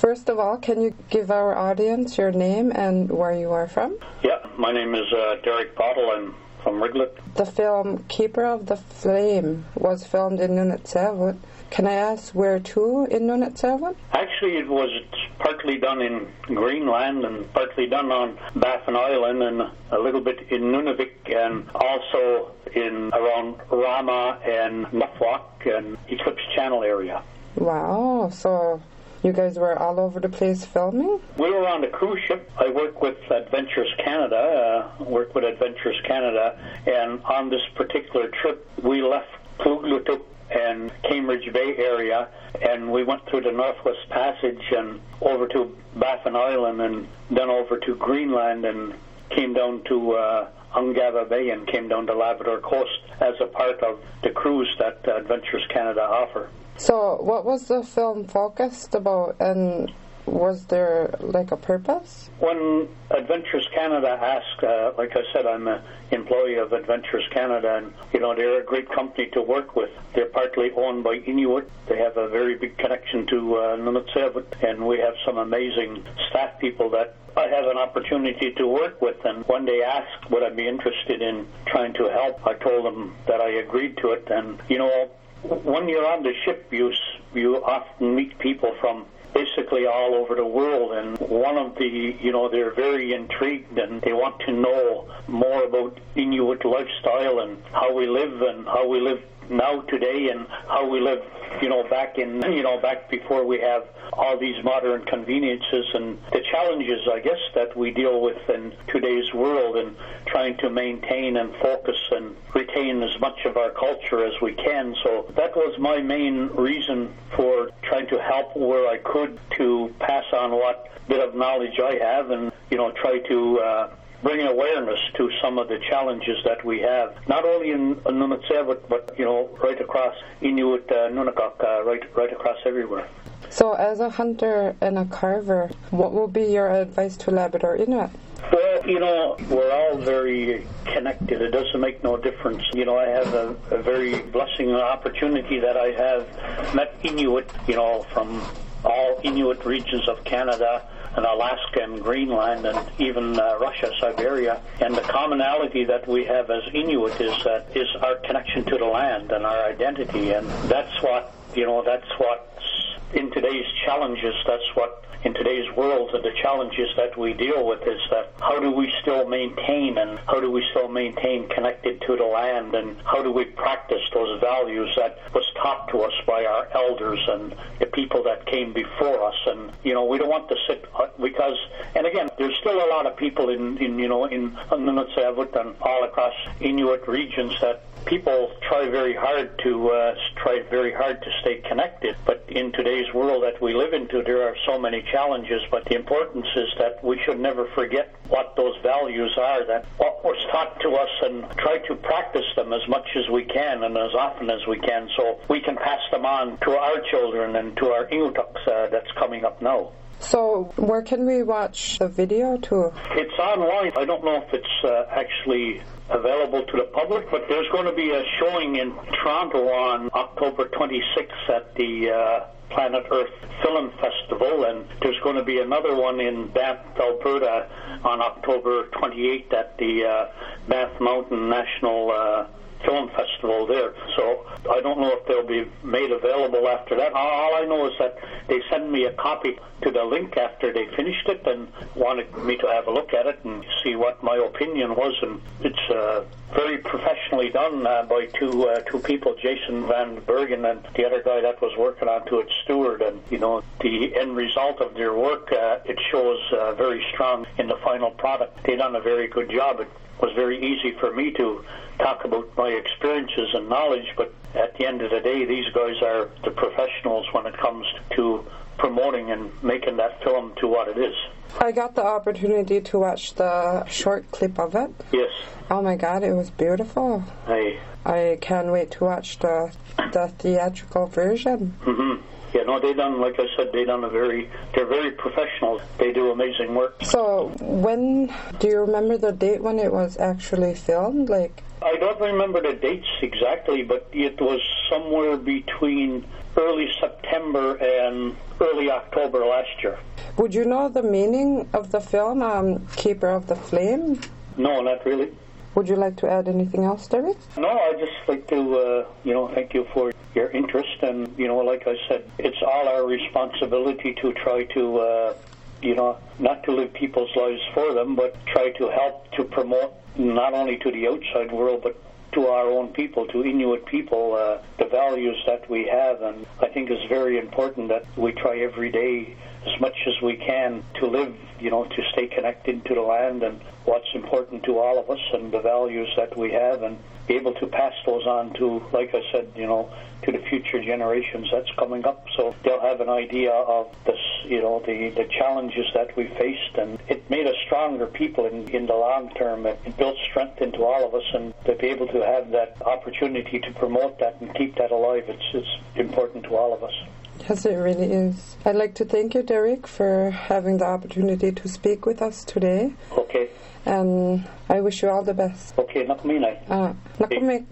first of all, can you give our audience your name and where you are from? Yeah, my name is Derek Bottle. I'm from Riglet. The film Keeper of the Flame was filmed in Nunatsiavut. Can I ask where to in Nunatsiavut? Actually, it was partly done in Greenland and partly done on Baffin Island and a little bit in Nunavik and also in around Rama and Norfolk and Eclipse Channel area. Wow, so you guys were all over the place filming? We were on a cruise ship. I work with Adventures Canada, and on this particular trip, we left Kluglutut and Cambridge Bay area, and we went through the Northwest Passage and over to Baffin Island and then over to Greenland and came down to Ungava Bay and came down to Labrador Coast as a part of the cruise that Adventures Canada offer. So what was the film focused about, and was there like a purpose? When Adventures Canada asked, like I said, I'm an employee of Adventures Canada, and they're a great company to work with. They're partly owned by Inuit. They have a very big connection to Nunatsiavut, and we have some amazing staff people that I have an opportunity to work with. And when they asked would I be interested in trying to help, I told them that I agreed to it. And when you're on the ship, you often meet people from basically all over the world, and one of the, they're very intrigued and they want to know more about Inuit lifestyle and how we live now today and how we live, back before we have all these modern conveniences and the challenges, I guess, that we deal with in today's world and trying to maintain and focus and retain as much of our culture as we can. So that was my main reason for trying to help where I could to pass on what bit of knowledge I have and, try to bring awareness to some of the challenges that we have, not only in Nunatsiavut, but, right across Inuit, Nunavik, right across everywhere. So as a hunter and a carver, what will be your advice to Labrador Inuit? Well, we're all very connected. It doesn't make no difference. I have a very blessing opportunity that I have met Inuit, from all Inuit regions of Canada and Alaska and Greenland and even Russia, Siberia. And the commonality that we have as Inuit is our connection to the land and our identity. And that's what in today's challenges, in today's world, the challenges that we deal with is that how do we still maintain connected to the land, and how do we practice those values that was taught to us by our elders and the people that came before us. And we don't want to sit because, and again, there's still a lot of people in Nunatsiavut and all across Inuit regions that people try very hard to stay connected, but in today's world that we live into, there are so many challenges. But the importance is that we should never forget what those values are, that what was taught to us, and try to practice them as much as we can and as often as we can, so we can pass them on to our children and to our Inutuks that's coming up now. So where can we watch the video too? It's online. I don't know if it's actually available to the public, but there's going to be a showing in Toronto on October 26th at the Planet Earth Film Festival, and there's going to be another one in Banff, Alberta on October 28th at the Banff Mountain National Film Festival there. So I don't know if they'll be made available after that. All I know is that they sent me a copy to the link after they finished it and wanted me to have a look at it and see what my opinion was. And it's very professionally done by two people, Jason Van Bergen and the other guy that was working on to it, Stewart. And the end result of their work, it shows very strong in the final product. They done a very good job. It was very easy for me to talk about my experiences and knowledge, but at the end of the day, these guys are the professionals when it comes to promoting and making that film to what it is. I got the opportunity to watch the short clip of it. Yes. Oh my God, it was beautiful. I can't wait to watch the theatrical version. Mm-hmm. Yeah, no, like I said, they're very professional. They do amazing work. So do you remember the date when it was actually filmed? Like, I don't remember the dates exactly, but it was somewhere between early September and early October last year. Would you know the meaning of the film, Keeper of the Flame? No, not really. Would you like to add anything else, Derek? No, I'd just like to, thank you for your interest. And, like I said, it's all our responsibility to try to, not to live people's lives for them, but try to help to promote not only to the outside world, but to our own people, to Inuit people, the values that we have. And I think it's very important that we try every day as much as we can to live, to stay connected to the land and what's important to all of us and the values that we have, and be able to pass those on to, like I said, to the future generations that's coming up, so they'll have an idea of this, the challenges that we faced, and it made us stronger people in the long term. It built strength into all of us, and to be able to have that opportunity to promote that and keep that alive, it's important to all of us. Yes, it really is. I'd like to thank you, Derek, for having the opportunity to speak with us today. Okay. And I wish you all the best. Okay, nakamina. Nakamik.